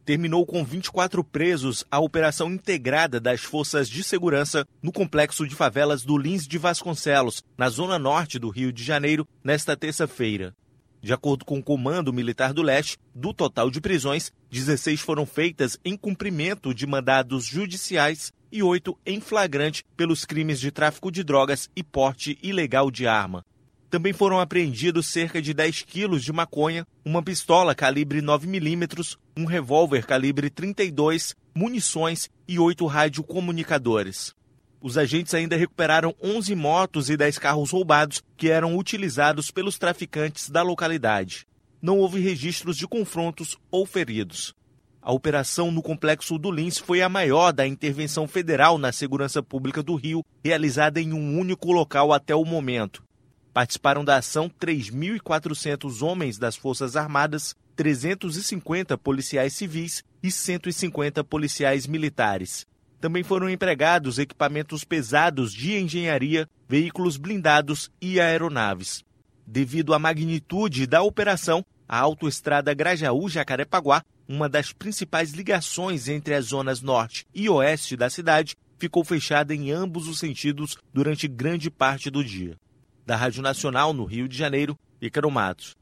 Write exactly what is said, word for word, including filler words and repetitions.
terminou com vinte e quatro presos a operação integrada das forças de segurança no complexo de favelas do Lins de Vasconcelos, na zona norte do Rio de Janeiro, nesta terça-feira. De acordo com o Comando Militar do Leste, do total de prisões, dezesseis foram feitas em cumprimento de mandados judiciais e oito em flagrante pelos crimes de tráfico de drogas e porte ilegal de arma. Também foram apreendidos cerca de dez quilos de maconha, uma pistola calibre nove milímetros, um revólver calibre trinta e dois, munições e oito radiocomunicadores. Os agentes ainda recuperaram onze motos e dez carros roubados que eram utilizados pelos traficantes da localidade. Não houve registros de confrontos ou feridos. A operação no Complexo do Lins foi a maior da intervenção federal na segurança pública do Rio, realizada em um único local até o momento. Participaram da ação três mil e quatrocentos homens das Forças Armadas, trezentos e cinquenta policiais civis e cento e cinquenta policiais militares. Também foram empregados equipamentos pesados de engenharia, veículos blindados e aeronaves. Devido à magnitude da operação, a autoestrada Grajaú-Jacarepaguá, uma das principais ligações entre as zonas norte e oeste da cidade, ficou fechada em ambos os sentidos durante grande parte do dia. Da Rádio Nacional, no Rio de Janeiro, Ícaro Matos.